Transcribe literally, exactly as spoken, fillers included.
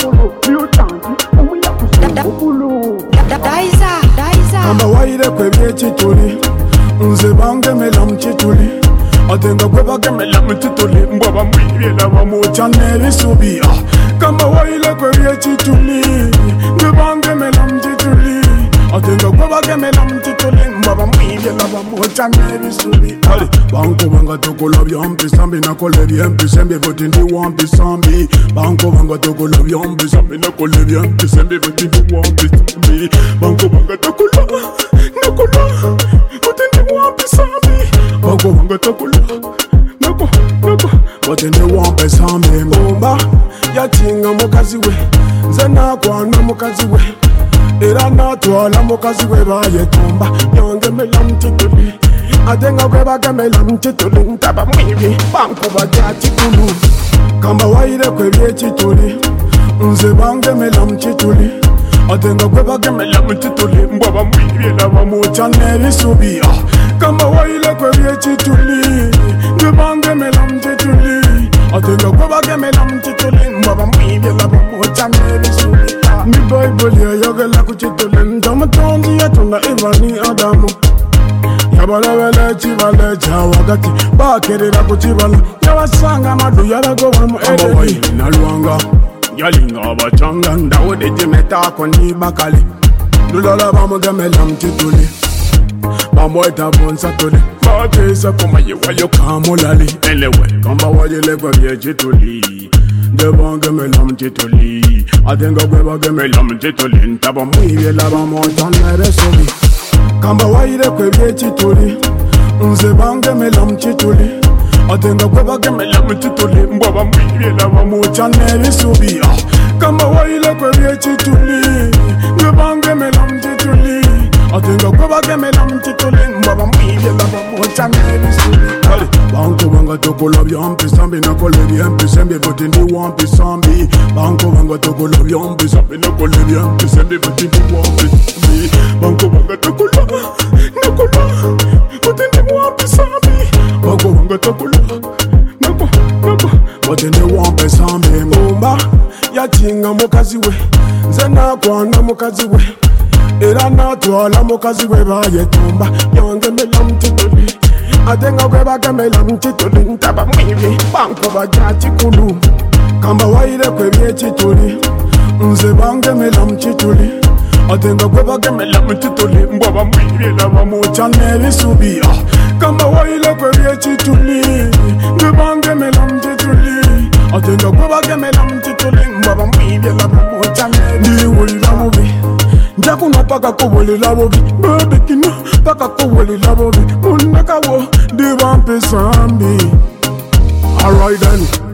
Kulu, you dance, we have to say Kulu. Daiza, Daiza. Kamba waile kwebye chituli, nze bange mela mchituli. Atenga kweba kemela mchituli, mbaba mwibye la wamocha nebisubi. Kamba waile kwebye chituli, nze bange mela mchituli. Atenga kweba kemela mchituli, mbaba mwibye la wamocha nebisubi. Banko banga toko love yampi sambi na kole yampi sembi voti ndi wampi sambi. Banko banga toko love yampi sambi na kole yampi sembi voti ndi wampi sambi. Banko banga toko love na kole voti ndi wampi sambi. Banko banga toko love na ko na ko voti ndi wampi sambi. Ngomba yatinga mukazi we nzena kwana mukazi we era natwala mukazi we bayetomba yange mela mchituli. Atenga kweba kemela mchituli ntaba mwivi banko baja chikulu. Kamba waile kwebye chituli nze bange mela mchituli. Atenga kweba kemela mchituli mbaba mwivi la wamocha nebisubi. Kamba waile kwebye chituli nze bange mela mchituli. Atenga kweba kemela mchituli mbaba mwivi la wamocha nebisubi. Ni Bible ya yagala kuchituli ndama tonzi yatuna Ivani Adamu. Yabalabala chibala chawagati bakerera kuchibala yabasanga madu yalagoba mu edeni nalwanga yalinga abachanga ndawode jemeta ko ni bakali lulala bamugamela mtituli bamweta bonsa tole batesa komaye wayo kamulali elewe kamba wajele kwa byechituli ndebangemela mtituli atenga kwebagemela mtituli ntaba mwibe laba motana resobi. Kamba waile kwebye chituli nze bange mela mchituli. Atenga kweba kemela mchituli mbaba mwibye la wamocha nebisubi. Kamba waile kwebye chituli nze bange mela mchituli. Atenga kweba kemela mchituli mbaba mwibye la wamocha nebisubi. Banko banga toko love yampi sambi na kole yampi sembi voti ndi wampi sambi. Banko banga toko love yampi sambi na kole yampi sembi voti ndi wampi sambi. Banko banga toko love na kole voti ndi wampi sambi. Banko banga toko love na ko na ko voti ndi wampi sambi. Ngomba yatinga mukazi we nzena kwana mukazi we era natwala mukazi we bayetomba yange mela mchituli. Atenga kweba kemela mchituli ntaba mwivi banko baja chikulu. Kamba waile kwebye chituli nze bange mela mchituli. Atenga kweba kemela mchituli mbaba mwivi la wamocha nebisubi. Kamba waile kwebye chituli nze bange mela mchituli. Atenga kweba kemela mchituli mbaba mwivi la wamocha nebisubi. Ndiwulila mubi njakuna paka kuwulila bubi baby kina paka kuwulila bubi munakawo divampi sambi. Alright then.